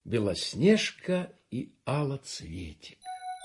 Белоснежка и Алоцветик.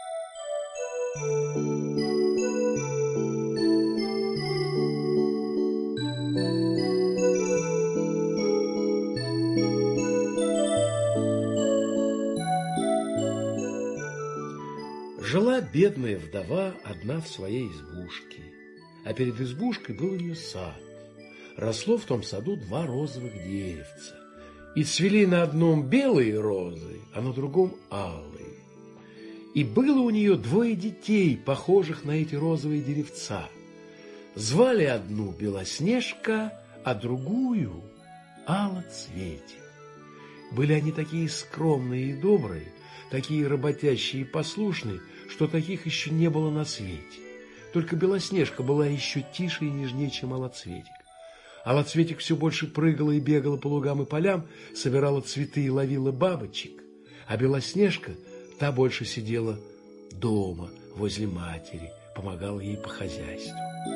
Жила бедная вдова одна в своей избушке, а перед избушкой был у нее сад. Росло в том саду 2 розовых деревца, и цвели на одном белые розы, а на другом алые. И было у нее 2 детей, похожих на эти розовые деревца. Звали одну Белоснежка, а другую Алоцветик. Были они такие скромные и добрые, такие работящие и послушные, что таких еще не было на свете. Только Белоснежка была еще тише и нежнее, чем Алоцветик. Алоцветик все больше прыгала и бегала по лугам и полям, собирала цветы и ловила бабочек, а Белоснежка, та больше сидела дома, возле матери, помогала ей по хозяйству.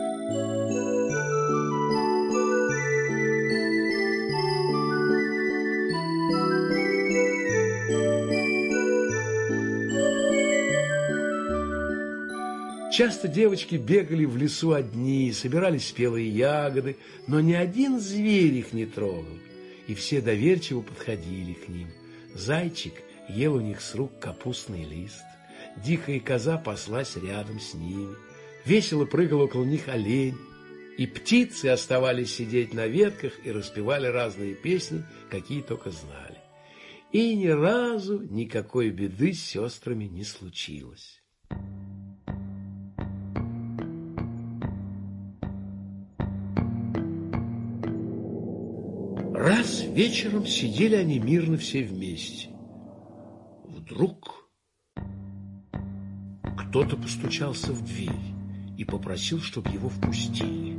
Часто девочки бегали в лесу одни, собирали спелые ягоды, но ни один зверь их не трогал, и все доверчиво подходили к ним. Зайчик ел у них с рук капустный лист, дикая коза паслась рядом с ними, весело прыгал около них олень, и птицы оставались сидеть на ветках и распевали разные песни, какие только знали. И ни разу никакой беды с сестрами не случилось. Раз вечером сидели они мирно все вместе. Вдруг кто-то постучался в дверь и попросил, чтобы его впустили.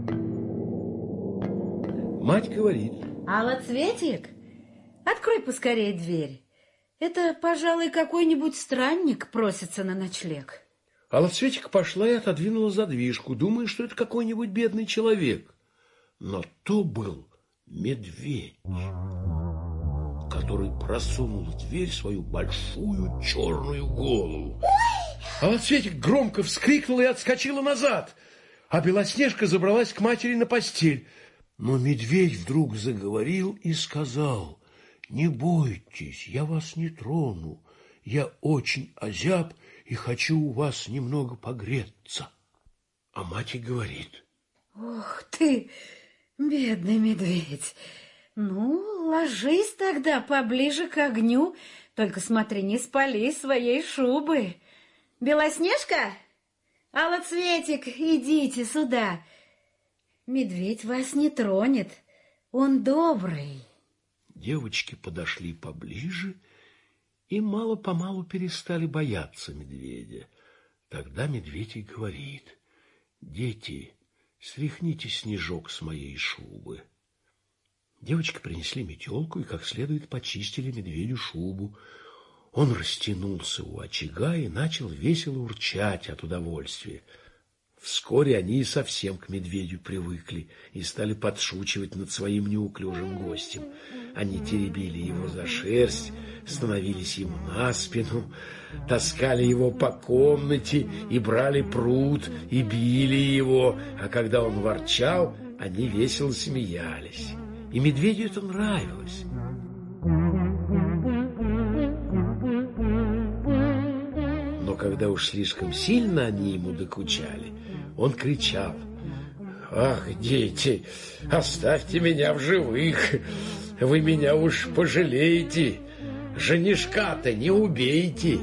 Мать говорит: Алоцветик, открой поскорее дверь. Это, пожалуй, какой-нибудь странник просится на ночлег. Алоцветик пошла и отодвинула задвижку, думая, что это какой-нибудь бедный человек. Но то был медведь, который просунул в дверь свою большую черную голову. Алоцветик громко вскрикнула и отскочила назад, а Белоснежка забралась к матери на постель. Но медведь вдруг заговорил и сказал: «Не бойтесь, я вас не трону. Я очень озяб и хочу у вас немного погреться». А мать и говорит: «Ох ты, бедный медведь! Ну, ложись тогда поближе к огню, только смотри, не спали своей шубы. Белоснежка, Алоцветик, идите сюда. Медведь вас не тронет, он добрый». Девочки подошли поближе и мало-помалу перестали бояться медведя. Тогда медведь и говорит: «Дети, стряхните снежок с моей шубы». Девочки принесли метелку и как следует почистили медведю шубу. Он растянулся у очага и начал весело урчать от удовольствия. Вскоре они и совсем к медведю привыкли и стали подшучивать над своим неуклюжим гостем. Они теребили его за шерсть, становились ему на спину, таскали его по комнате и брали прут и били его, а когда он ворчал, они весело смеялись. И медведю это нравилось. Но когда уж слишком сильно они ему докучали, он кричал: «Ах, дети, оставьте меня в живых, вы меня уж пожалеете, женишка-то не убейте».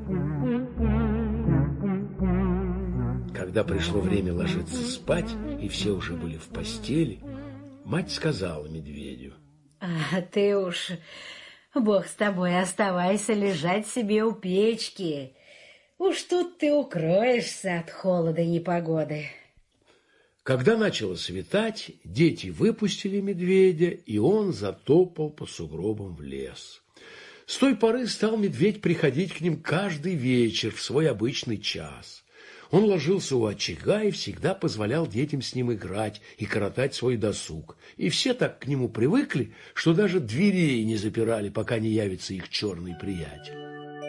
Когда пришло время ложиться спать, и все уже были в постели, мать сказала медведю: «А ты уж, Бог с тобой, оставайся лежать себе у печки. Уж тут ты укроешься от холода и непогоды». Когда начало светать, дети выпустили медведя, и он затопал по сугробам в лес. С той поры стал медведь приходить к ним каждый вечер в свой обычный час. Он ложился у очага и всегда позволял детям с ним играть и коротать свой досуг. И все так к нему привыкли, что даже дверей не запирали, пока не явится их черный приятель.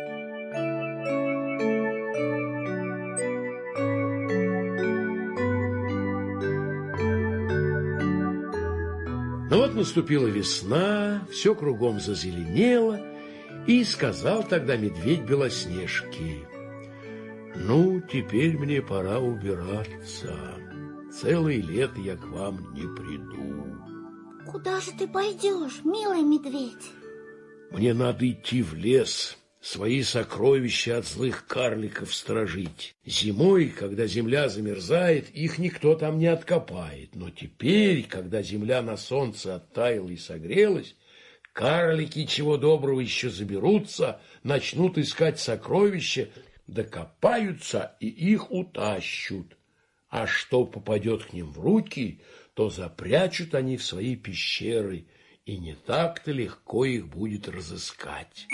Но вот наступила весна, все кругом зазеленело, и сказал тогда медведь Белоснежке: «Ну, теперь мне пора убираться. Целое лето я к вам не приду». Куда же ты пойдешь, милый медведь? «Мне надо идти в лес, свои сокровища от злых карликов сторожить. Зимой, когда земля замерзает, их никто там не откопает. Но теперь, когда земля на солнце оттаяла и согрелась, карлики, чего доброго, еще заберутся, начнут искать сокровища, докопаются и их утащут. А что попадет к ним в руки, то запрячут они в свои пещеры, и не так-то легко их будет разыскать».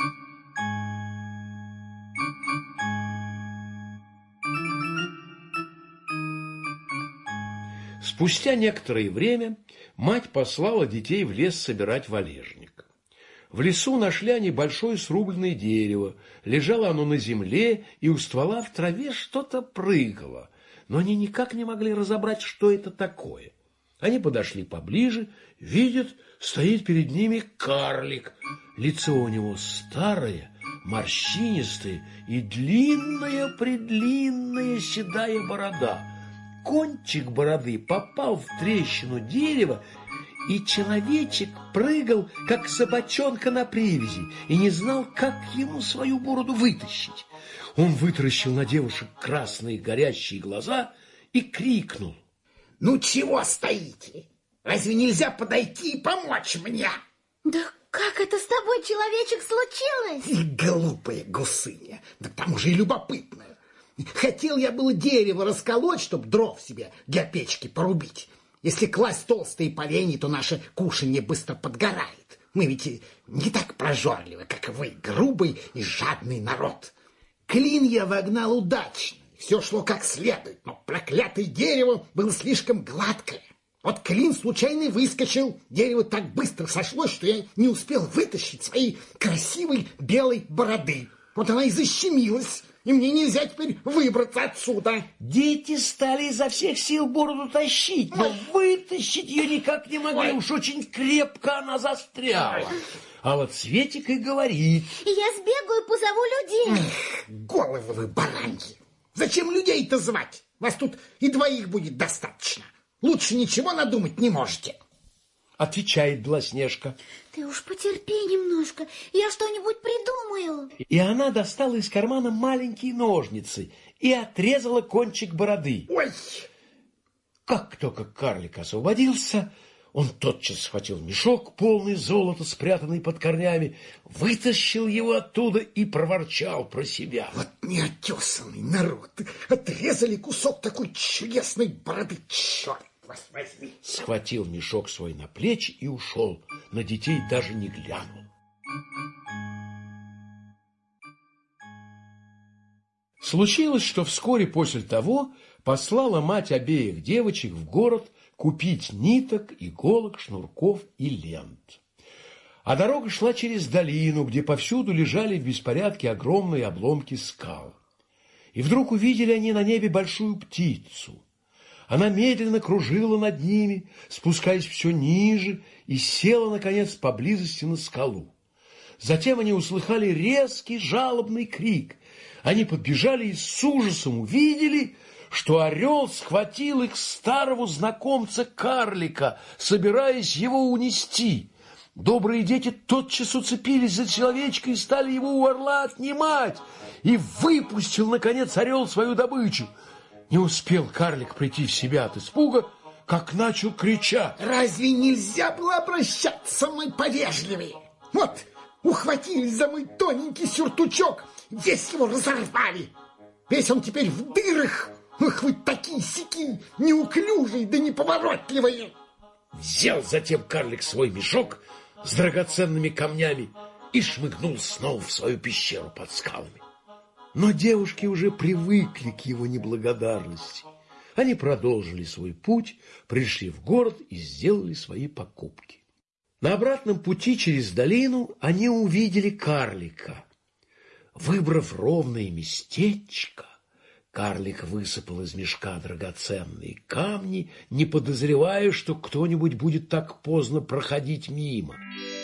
Спустя некоторое время мать послала детей в лес собирать валежник. В лесу нашли они большое срубленное дерево. Лежало оно на земле, и у ствола в траве что-то прыгало. Но они никак не могли разобрать, что это такое. Они подошли поближе, видят, стоит перед ними карлик. Лицо у него старое, морщинистое и длинная-предлинная седая борода. Кончик бороды попал в трещину дерева, и человечек прыгал, как собачонка на привязи, и не знал, как ему свою бороду вытащить. Он вытаращил на девушек красные горящие глаза и крикнул: «Ну чего стоите? Разве нельзя подойти и помочь мне?» Да как это с тобой, человечек, случилось? И глупая гусыня, да к тому же и любопытная. Хотел я было дерево расколоть, чтоб дров себе для печки порубить. Если класть толстые поленья, то наше кушанье быстро подгорает. Мы ведь не так прожорливы, как вы, грубый и жадный народ. Клин я вогнал удачно, все шло как следует, но проклятое дерево было слишком гладкое. Вот клин случайно выскочил, дерево так быстро сошлось, что я не успел вытащить своей красивой белой бороды. Вот она и защемилась, и мне нельзя теперь выбраться отсюда. Дети стали изо всех сил бороду тащить, но вытащить ее никак не могли. Уж очень крепко она застряла. А вот Светик и говорит: я сбегаю, позову людей. Головы вы бараньи! Зачем людей-то звать? Вас тут и двоих будет достаточно. Лучше ничего надумать не можете. Отвечает Белоснежка: ты уж потерпи немножко, я что-нибудь придумаю. И она достала из кармана маленькие ножницы и отрезала кончик бороды. Ой! Как только карлик освободился, он тотчас схватил мешок, полный золота, спрятанный под корнями, вытащил его оттуда и проворчал про себя: вот неотесанный народ! Отрезали кусок такой чудесной бороды, черт! Схватил мешок свой на плечи и ушел, на детей даже не глянул. Случилось, что вскоре после того послала мать обеих девочек в город купить ниток, иголок, шнурков и лент. А дорога шла через долину, где повсюду лежали в беспорядке огромные обломки скал. И вдруг увидели они на небе большую птицу. Она медленно кружила над ними, спускаясь все ниже, и села, наконец, поблизости на скалу. Затем они услыхали резкий жалобный крик. Они подбежали и с ужасом увидели, что орел схватил их старого знакомца-карлика, собираясь его унести. Добрые дети тотчас уцепились за человечка и стали его у орла отнимать. И выпустил, наконец, орел свою добычу. Не успел карлик прийти в себя от испуга, как начал кричать: разве нельзя было обращаться со мной повежливее? Вот, ухватились за мой тоненький сюртучок, весь его разорвали. Весь он теперь в дырах. Ах, вы такие-сяки, неуклюжие да неповоротливые. Взял затем карлик свой мешок с драгоценными камнями и шмыгнул снова в свою пещеру под скалами. Но девушки уже привыкли к его неблагодарности. Они продолжили свой путь, пришли в город и сделали свои покупки. На обратном пути через долину они увидели карлика. Выбрав ровное местечко, карлик высыпал из мешка драгоценные камни, не подозревая, что кто-нибудь будет так поздно проходить мимо.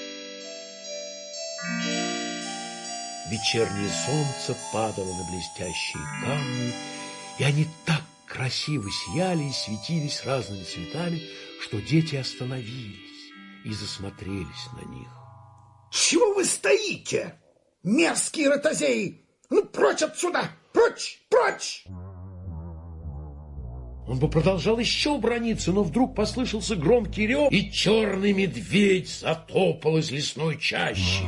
Вечернее солнце падало на блестящие камни, и они так красиво сияли и светились разными цветами, что дети остановились и засмотрелись на них. Чего вы стоите, мерзкие ротозеи? Ну, прочь отсюда! Прочь! Прочь! Он бы продолжал еще браниться, но вдруг послышался громкий рев, и черный медведь затопал из лесной чащи.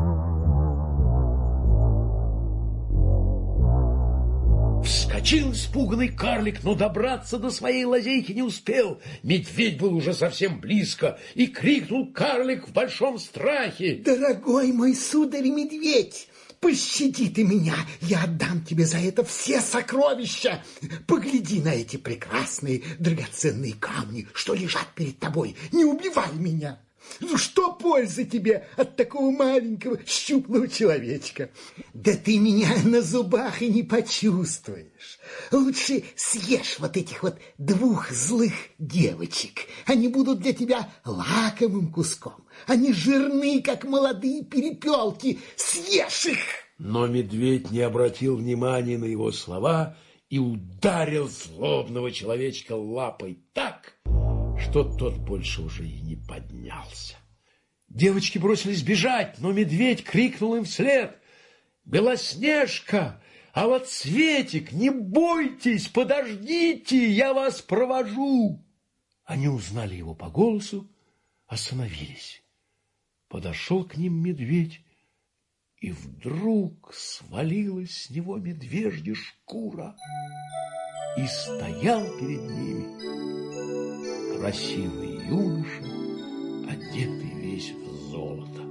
Вскочил испуганный карлик, но добраться до своей лазейки не успел. Медведь был уже совсем близко, и крикнул карлик в большом страхе: «Дорогой мой сударь-медведь, пощади ты меня, я отдам тебе за это все сокровища. Погляди на эти прекрасные драгоценные камни, что лежат перед тобой. Не убивай меня. Ну, что пользы тебе от такого маленького щуплого человечка? Да ты меня на зубах и не почувствуешь. Лучше съешь вот этих вот двух злых девочек. Они будут для тебя лакомым куском. Они жирные, как молодые перепелки. Съешь их!» Но медведь не обратил внимания на его слова и ударил злобного человечка лапой так, что тот больше уже и не поднялся. Девочки бросились бежать, но медведь крикнул им вслед: «Белоснежка, Алоцветик, не бойтесь, подождите, я вас провожу!» Они узнали его по голосу, остановились. Подошел к ним медведь, и вдруг свалилась с него медвежья шкура, и стоял перед ними красивый юноша, одетый весь в золото.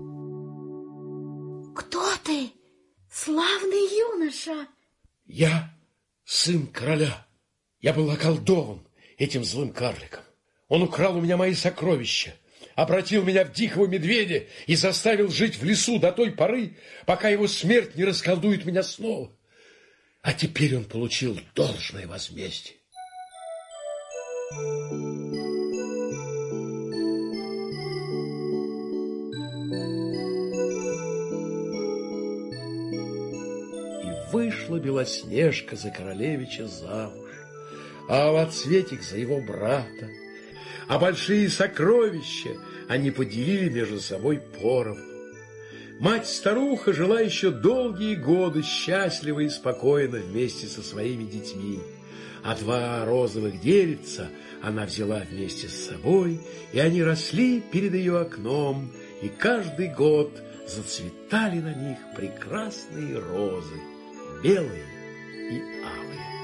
Кто ты, славный юноша? Я сын короля. Я был околдован этим злым карликом. Он украл у меня мои сокровища, обратил меня в дикого медведя и заставил жить в лесу до той поры, пока его смерть не расколдует меня снова. А теперь он получил должное возмездие. И вышла Белоснежка за королевича замуж, а Алоцветик за его брата. А большие сокровища они поделили между собой поровну. Мать-старуха жила еще долгие годы счастливо и спокойно вместе со своими детьми, а два розовых деревца она взяла вместе с собой, и они росли перед ее окном, и каждый год зацветали на них прекрасные розы, белые и алые.